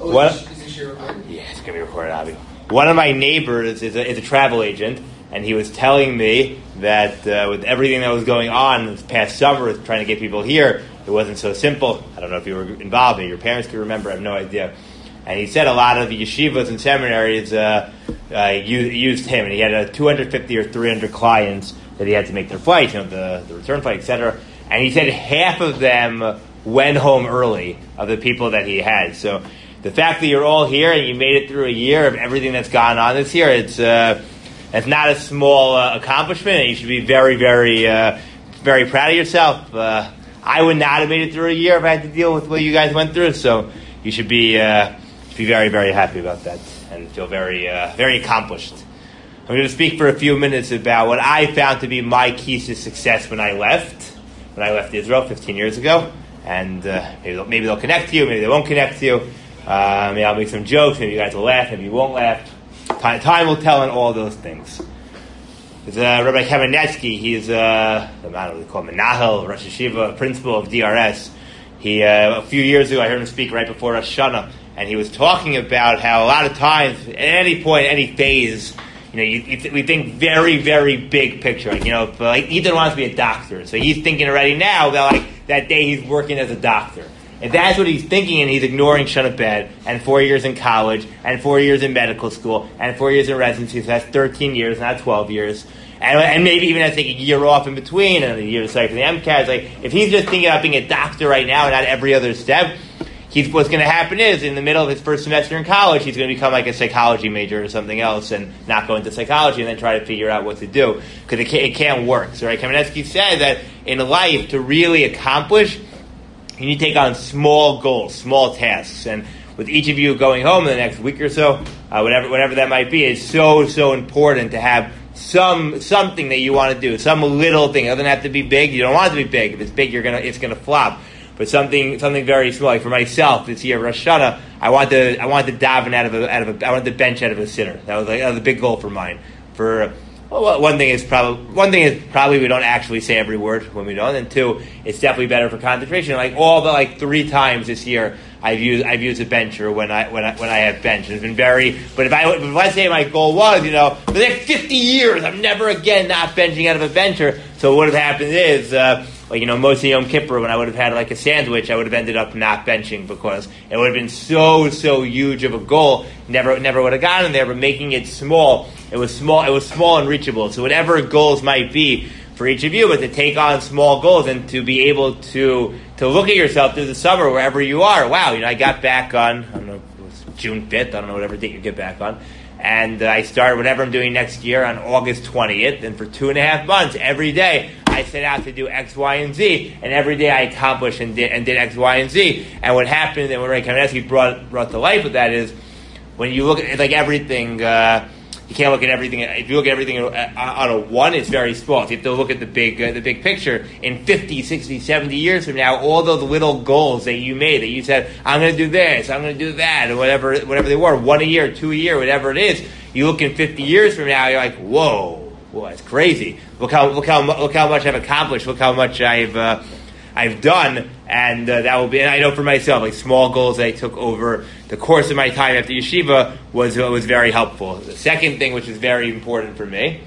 Is this your recording? Yeah, it's going to be recorded, Avi. One of my neighbors is a travel agent, and he was telling me that with everything that was going on this past summer, trying to get people here, it wasn't so simple. I don't know if you were involved, maybe your parents could remember, I have no idea. And he said a lot of the yeshivas and seminaries used him, and he had 250 or 300 clients that he had to make their flights, the return flight, etc. And he said half of them went home early of the people that he had. So the fact that you're all here and you made it through a year of everything that's gone on this year, it's not a small accomplishment, and you should be very, very, very proud of yourself. I would not have made it through a year if I had to deal with what you guys went through, so you should be very, very happy about that and feel very, very accomplished. I'm going to speak for a few minutes about what I found to be my keys to success when I left Israel 15 years ago. And maybe they'll connect to you, maybe they won't connect to you. Maybe I'll make some jokes, maybe you guys will laugh, maybe you won't laugh. Time will tell on all those things. There's Rabbi Kamenetsky, he's I don't know what they call him, Menahel, Rosh Hashiva, principal of DRS. He a few years ago, I heard him speak right before Rosh Hashanah, and he was talking about how a lot of times, at any point, any phase, we think very, very big picture. Like Ethan wants to be a doctor, so he's thinking already now about that day he's working as a doctor. And that's what he's thinking, and he's ignoring Shana Bed, and 4 years in college, and 4 years in medical school, and 4 years in residency, so that's 13 years, not 12 years. And maybe even have to take a year off in between, and a year to study for the MCAS. If he's just thinking about being a doctor right now, and not every other step, what's going to happen is, in the middle of his first semester in college, he's going to become like a psychology major or something else and not go into psychology and then try to figure out what to do. Because it can't work. So, right, Kamenetsky said that in life, to really accomplish, you need to take on small goals, small tasks. And with each of you going home in the next week or so, whatever that might be, it's so important to have something that you want to do, some little thing. It doesn't have to be big. You don't want it to be big. If it's big, it's gonna flop. But something very small. Like for myself, this year Rosh Hashanah, I want to daven I want to bench out of a sinner. That was a big goal for mine. One thing is probably we don't actually say every word when we don't, and two, it's definitely better for concentration. All the 3 times this year, I've used a bencher when I have bench. It's been very. But if I say my goal was, for the next 50 years, I'm never again not benching out of a bencher. So what would have happened is, most of Yom Kippur, when I would have had a sandwich, I would have ended up not benching because it would have been so huge of a goal. Never would have gotten there. But making it small, it was small and reachable. So whatever goals might be for each of you, but to take on small goals and to be able to look at yourself through the summer wherever you are. Wow, I got back on, I don't know, it was June 5th, I don't know, whatever date you get back on. And I started whatever I'm doing next year on August 20th, and for 2.5 months, every day, I set out to do X, Y, and Z, and every day I accomplished and did X, Y, and Z. And what happened, and what Ray Kamenetsky brought to life with that is, when you look at everything, you can't look at everything. If you look at everything on a one, it's very small. So you have to look at the big picture. In 50, 60, 70 years from now, all those little goals that you made, that you said, I'm going to do this, I'm going to do that, or whatever they were, 1 a year, 2 a year, whatever it is. You look in 50 years from now, you're like, whoa, that's crazy. Look how much I've accomplished. Look how much I've done, and that will be. And I know for myself, small goals that I took over the course of my time after yeshiva was very helpful. The second thing, which is very important for me,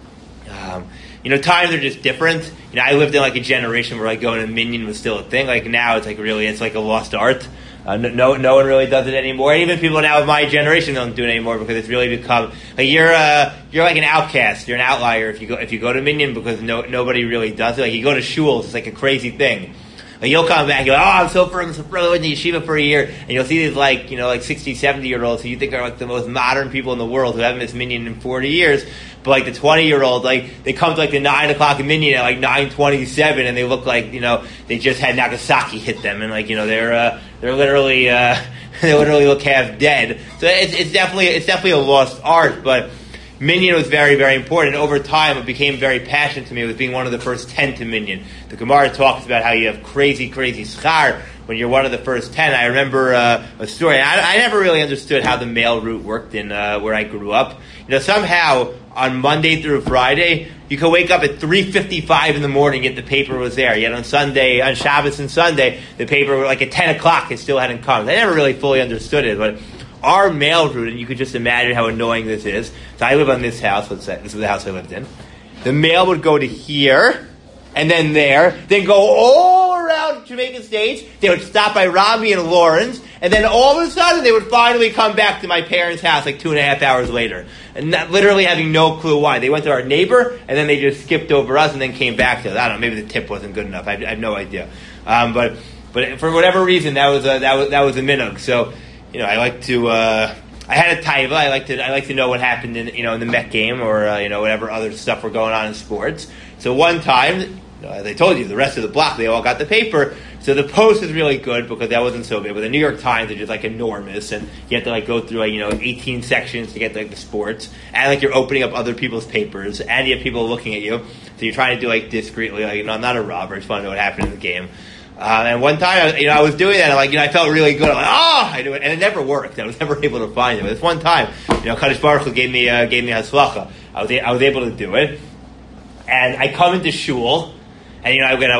times are just different. I lived in a generation where going to Minyan was still a thing. Now, it's it's a lost art. No one really does it anymore. Even people now of my generation don't do it anymore because it's really become you're like an outcast. You're an outlier if you go to Minyan because nobody really does it. You go to shuls, it's a crazy thing. You'll come back, you're I'm so in the yeshiva for a year, and you'll see these 60, 70-year-olds who you think are the most modern people in the world who haven't missed Minyan in 40 years. But the 20-year-old, they come to the 9 o'clock Minyan at 9:27, and they look they just had Nagasaki hit them, and they're literally they literally look half dead. So it's definitely a lost art, but Minyan was very, very important. Over time, it became very passionate to me with being one of the first 10 to Minyan. The Gemara talks about how you have crazy schar when you're one of the first 10. I remember a story. I never really understood how the mail route worked in where I grew up. Somehow on Monday through Friday, you could wake up at 3:55 in the morning, yet the paper was there. Yet on Sunday, on Shabbos and Sunday, the paper, like at 10 o'clock, it still hadn't come. I never really fully understood it, but our mail route, and you could just imagine how annoying this is. So I live on this house, let's say, this is the house I lived in. The mail would go to here, and then there, then go all around Jamaica States. They would stop by Rami and Lawrence, and then all of a sudden they would finally come back to my parents' house like 2.5 hours later. And literally having no clue why. They went to our neighbor, and then they just skipped over us and then came back to us. I don't know, maybe the tip wasn't good enough. I have no idea. But for whatever reason, that was a minhag. So, I like to... I had a taiva. I like to know what happened in the Met game or whatever other stuff were going on in sports. So one time, as I told you, the rest of the block, they all got the paper. So the Post is really good because that wasn't so big. But the New York Times are just like enormous, and you have to go through 18 sections to get the sports, and you're opening up other people's papers, and you have people looking at you. So you're trying to do discreetly, I'm not a robber. I just want to know what happened in the game. And one time, I was doing that, and I felt really good. I'm I do it, and it never worked. I was never able to find it. But this one time, Kadosh Baruch Hu gave me hatzlacha. I was able to do it, and I come into shul, and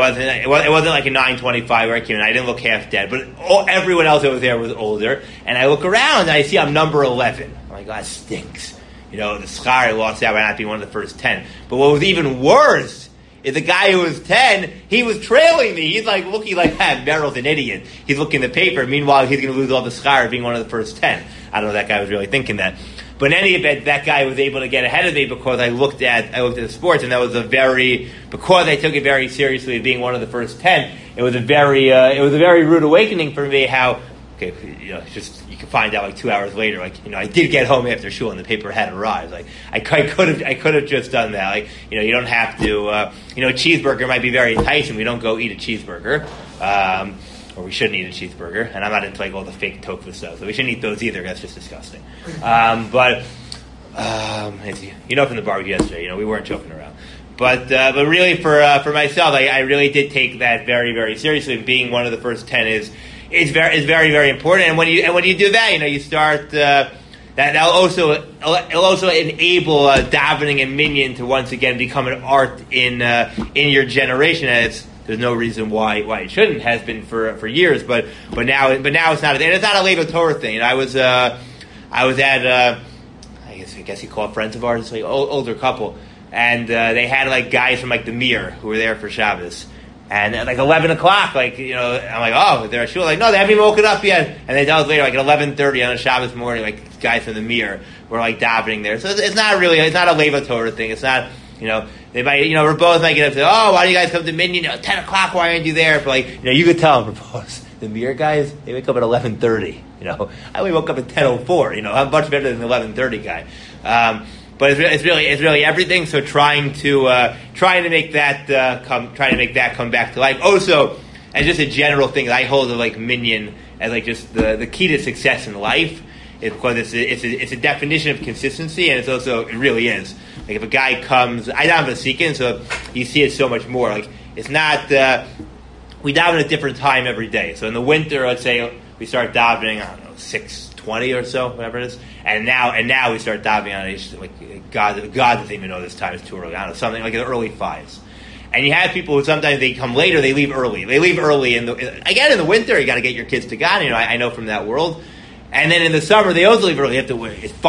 it wasn't like a 9:25 where I came in. I didn't look half dead, but everyone else that was there was older. And I look around, and I see I'm number 11. I'm like, that stinks. The schar lost out by not being one of the first 10. But what was even worse is the guy who was 10, he was trailing me. He's looking like that. Merrill's an idiot. He's looking at the paper. Meanwhile, he's going to lose all the schar being one of the first 10. I don't know if that guy was really thinking that. But in any event, that guy was able to get ahead of me because I looked at the sports, and that was because I took it very seriously being one of the first 10, it was a very rude awakening for me how, you can find out 2 hours later, I did get home after shul and the paper had arrived. I could have just done that. You don't have to, a cheeseburger might be very enticing. We don't go eat a cheeseburger. Or we shouldn't eat a cheeseburger, and I'm not into all the fake tofu stuff, so we shouldn't eat those either. That's just disgusting. But from the barbecue yesterday, we weren't joking around. But really, for myself, I really did take that very, very seriously. Being one of the first 10 is very, very important. And when you do that, you start. That'll also enable davening and minyan to once again become an art in your generation. And there's no reason why it shouldn't. Has been for years, but now it's not. And it's not a Levo Torah thing. I was at I guess you call it friends of ours, older couple, and they had guys from the Mir who were there for Shabbos. And at 11 o'clock, I'm oh, they're at shul. No, they haven't even woken up yet. And they tell us later, at 11:30 on a Shabbos morning, guys from the Mir were davening there. So it's not a Levo Torah thing. It's not, they might, Rabos might get up and say, oh, why do you guys come to minyan? 10 o'clock, why aren't you there? But you could tell them, Rabos, the Mir guys, they wake up at 11:30. I only woke up at 10:04. I'm much better than the 11:30 guy. But it's really everything. So trying to make that come back to life. Also, as just a general thing, I hold of minyan as just the key to success in life is because it's a definition of consistency, and it really is. If a guy comes, I daven v'asikin, so you see it so much more. It's not we daven at a different time every day. So in the winter, let's say we start davening 6:20 or so, whatever it is, and now we start davening on it. God doesn't even know this time is too early. I don't know, something in the early 5s. And you have people who sometimes they come later, they leave early. They leave early in the winter. You got to get your kids to God. I know from that world. And then in the summer, they also leave early. You have to wait. It's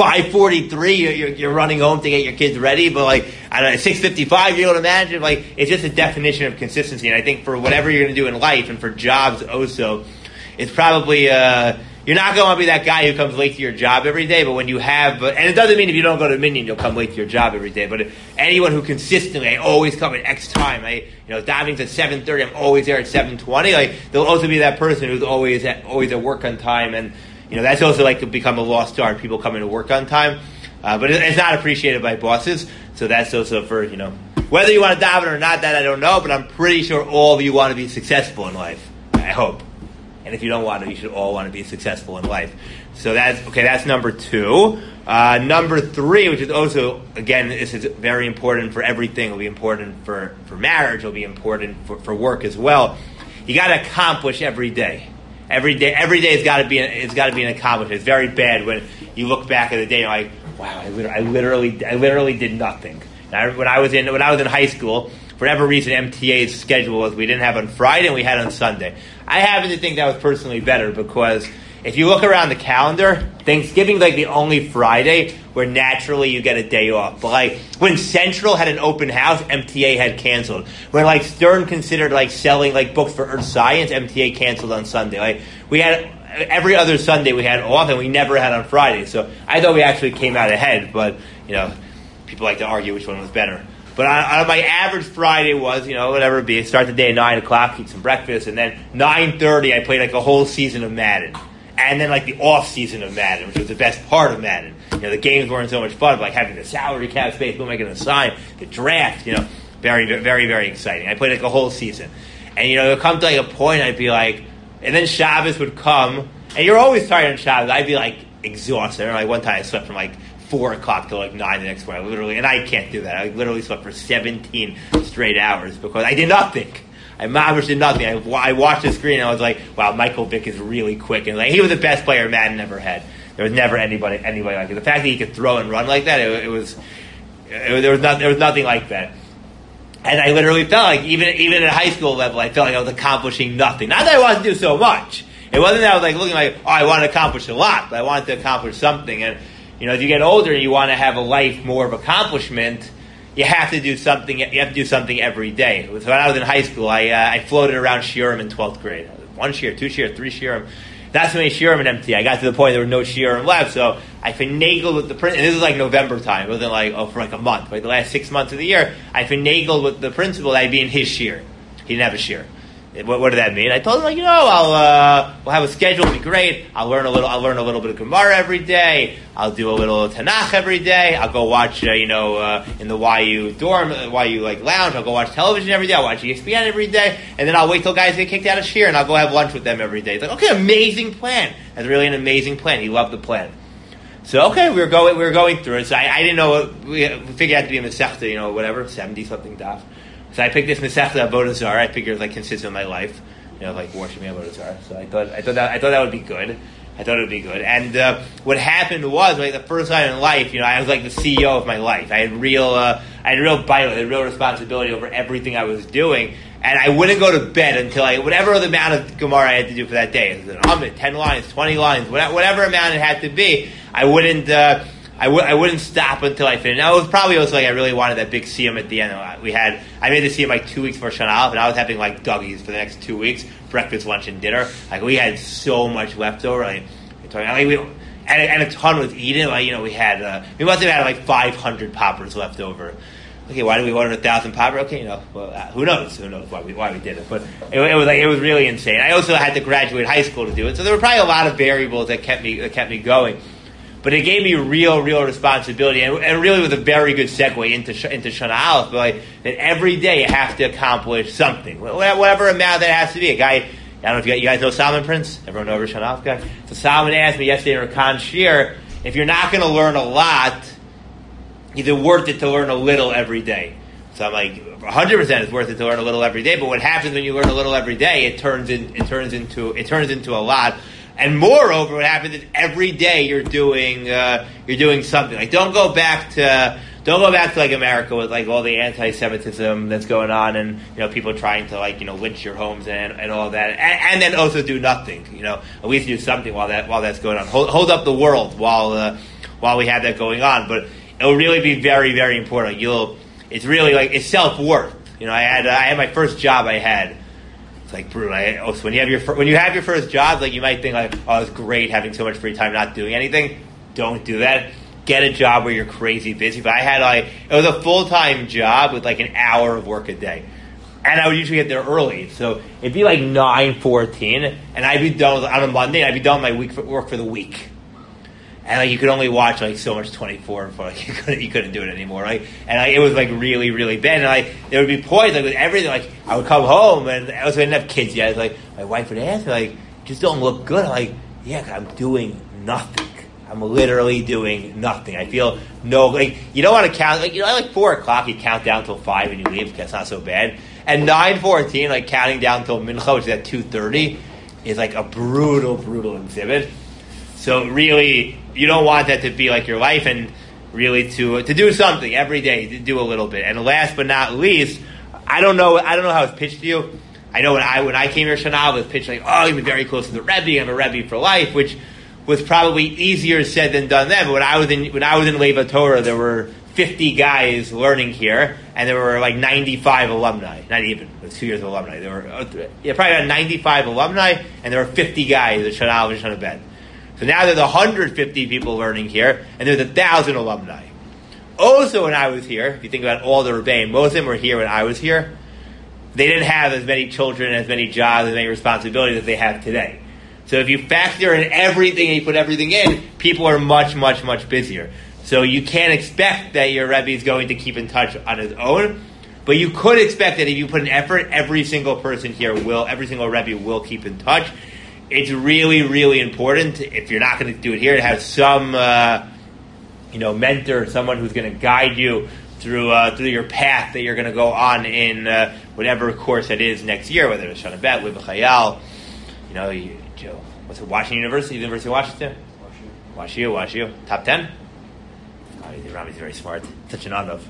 5:43. You're running home to get your kids ready. But I don't know, 6:55. You don't imagine. It's just a definition of consistency. And I think for whatever you're going to do in life and for jobs also, it's probably you're not going to be that guy who comes late to your job every day. But when you have, and it doesn't mean if you don't go to minyan, you'll come late to your job every day. But anyone who consistently, I always come at X time. Davening's at 7:30. I'm always there at 7:20. There'll also be that person who's always at work on time, and that's also become a lost art. People coming to work on time, but it's not appreciated by bosses. So that's also for whether you want to daven or not. That I don't know, but I'm pretty sure all of you want to be successful in life. I hope. And if you don't want to, you should all want to be successful in life. So that's number 2. Number 3, which is also, again, this is very important for everything. It'll be important for marriage. It'll be important for work as well, you got to accomplish every day. Every day has got to be an accomplishment. It's very bad when you look back at the day and you're like, wow, I literally did nothing. When I was in high school, for whatever reason, MTA's schedule was we didn't have on Friday and we had on Sunday. I happen to think that was personally better because if you look around the calendar, Thanksgiving's like the only Friday where naturally you get a day off. But like when Central had an open house, MTA had canceled. When like Stern considered like selling like books for Earth Science, MTA canceled on Sunday. Like we had every other Sunday we had off and we never had on Friday. So I thought we actually came out ahead, but people like to argue which one was better. But on my average Friday was, whatever it be, start the day at 9 o'clock, eat some breakfast, and then 9:30 I played like a whole season of Madden. And then like the off season of Madden, which was the best part of Madden. The games weren't so much fun, but like having the salary cap space, who am I going to sign, the draft, very, very, very exciting. I played like a whole season. And it'll come to like a point I'd be like, and then Shabbos would come, and you're always tired on Shabbos. I'd be like exhausted. Like one time I slept from like 4 o'clock till like 9 the next morning. And I can't do that. I literally slept for 17 straight hours because I did nothing. I mamish did nothing. I watched the screen and I was like, wow, Michael Vick is really quick. And like he was the best player Madden ever had. There was never anybody like it. The fact that he could throw and run like that, there was nothing like that. And I literally felt like even at high school level, I felt like I was accomplishing nothing. Not that I wanted to do so much. It wasn't that I was like looking like, I want to accomplish a lot, but I wanted to accomplish something. And as you get older and you want to have a life more of accomplishment, you have to do something. You have to do something every day. So when I was in high school, I floated around shiurim in 12th grade. 1 shiur, 2 shiur, 3 shiurim. That's many shiurim in MT. I got to the point there were no shiurim left, so I finagled with the principal. And this was like November time. It wasn't like for like a month. Like the last 6 months of the year, I finagled with the principal that I'd be in his shiur. He didn't have a shiur. What did that mean? I told him, we'll have a schedule. It'll be great. I'll learn a little bit of Gemara every day. I'll do a little Tanakh every day. I'll go watch, in the YU dorm, YU lounge. I'll go watch television every day. I'll watch ESPN every day, and then I'll wait till guys get kicked out of shiur, and I'll go have lunch with them every day. It's like, okay, amazing plan. That's really an amazing plan. He loved the plan. So okay, we were going through it. So I didn't know we figured it had to be a Masechta, whatever, 70 something daf. So I picked this Masechta Avodah Zarah. I figured it was consistent with my life, worshiping Avodah Zarah. So I thought that would be good. I thought it would be good. And what happened was, the first time in life, I was like the CEO of my life. I had real bite, I had real responsibility over everything I was doing. And I wouldn't go to bed until whatever the amount of Gemara I had to do for that day, 10 lines, 20 lines, whatever amount it had to be, I wouldn't stop until I finished. Now, it was probably also I really wanted that big siyum at the end. I made the siyum 2 weeks before Shana Aleph, and I was having Dougie's for the next 2 weeks, breakfast, lunch, and dinner. We had so much left over. And a ton was eaten. We must have had 500 poppers left over. Okay, why did we order 1,000 popper? Okay, who knows? Who knows why we did it? But it was really insane. I also had to graduate high school to do it, so there were probably a lot of variables that kept me going. But it gave me real responsibility, and it really was a very good segue into Shana Aleph. That every day you have to accomplish something, whatever amount that has to be. A guy, I don't know if you guys know Solomon Prince. Everyone know Shana Aleph guy. So Solomon asked me yesterday in Rakan Shir, if you're not going to learn a lot, is it worth it to learn a little every day? So I'm 100% it's worth it to learn a little every day. But what happens when you learn a little every day? It turns into a lot. And moreover, what happens is every day you're doing something. Don't go back to America with all the anti-Semitism that's going on, and people trying to lynch your homes and all that, and then also do nothing. At least do something while that's going on. Hold up the world while we have that going on. But it'll really be very, very important. It's really it's self-worth. I had my first job I had. Brutal. So when you have your first job, you might think it's great having so much free time not doing anything. Don't do that. Get a job where you're crazy busy. But I had it was a full-time job with an hour of work a day, and I would usually get there early. So it'd be 9:14, and I'd be done on a Monday. And I'd be done with my work for the week. And you could only watch so much 24 before you couldn't do it anymore, right? And it was really, really bad. And there would be points with everything. I would come home, and I didn't have kids yet. My wife would ask me, you just don't look good. I'm yeah, I'm doing nothing. I'm literally doing nothing. I feel you don't want to count. I 4 o'clock. You count down till 5 and you leave. That's not so bad. And 9:14, like counting down till Mincha, which is at 2:30, is like a brutal, brutal exhibit. So really, you don't want that to be like your life, and really to do something every day, to do a little bit. And last but not least, I don't know how it's pitched to you. I know when I came here, Shana, it was pitched like, oh, you've been very close to the Rebbe, I'm a Rebbe for life, which was probably easier said than done then. But when I was in Leva Torah, there were 50 guys learning here, and there were like 95 alumni. Not even, it was 2 years of alumni. There were probably about 95 alumni, and there were 50 guys at Shana Aleph and Shana Bet. So now there's 150 people learning here, and there's 1,000 alumni. Also, when I was here, if you think about all the Rebbeim, most of them were here when I was here. They didn't have as many children, as many jobs, as many responsibilities as they have today. So if you factor in everything and you put everything in, people are much, much, much busier. So you can't expect that your Rebbe is going to keep in touch on his own, but you could expect that if you put an effort, every single person here every single Rebbe will keep in touch. It's really, really important, if you're not going to do it here, to have some, mentor, someone who's going to guide you through your path that you're going to go on in whatever course it is next year, whether it's Shana Bet, Liv Chayal, what's it, Washington University, University of Washington? WashU, top 10? Rami's very smart. Such an honor.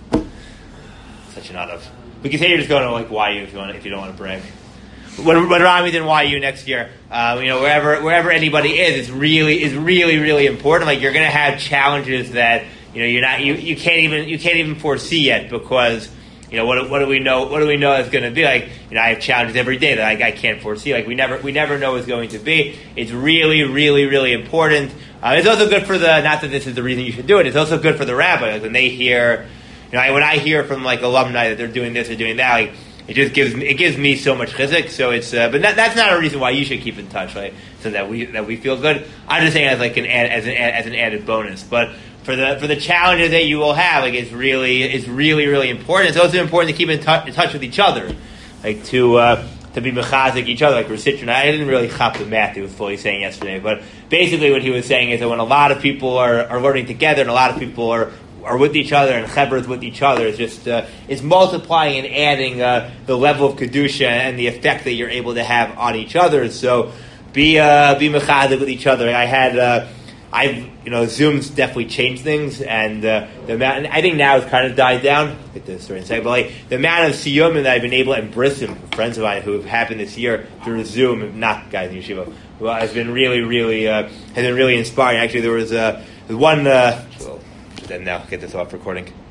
We can say you're just going to like YU if you don't want to brag. When Rami's in YU next year, wherever anybody is really, really important. Like you're going to have challenges that you can't even foresee yet, because what do we know is going to be like. I have challenges every day that I can't foresee. Like we never know what's going to be. It's really, really, really important. It's also good for not that this is the reason you should do it. It's also good for the rabbi. Like when they hear, when I hear from like alumni that they're doing this or doing that, like it just gives me so much chizuk. So it's but that's not a reason why you should keep in touch, right? So that we feel good. I'm just saying as like an added bonus, but. For the challenges that you will have, like it's really, really important. It's also important to keep in touch with each other, like to be mechazik each other. Like Rositron, I didn't really chop the math he was fully saying yesterday, but basically what he was saying is that when a lot of people are learning together and a lot of people are with each other and chebras with each other, it's just it's multiplying and adding the level of kedusha and the effect that you're able to have on each other. So be mechazik with each other. Zoom's definitely changed things, and I think now it's kind of died down. I'll get to the story in a second, but like the amount of siyum that I've been able to embrace him, friends of mine who have happened this year through Zoom, not guys in yeshiva, has been really, really inspiring. Actually, there was one. Then now get this off recording.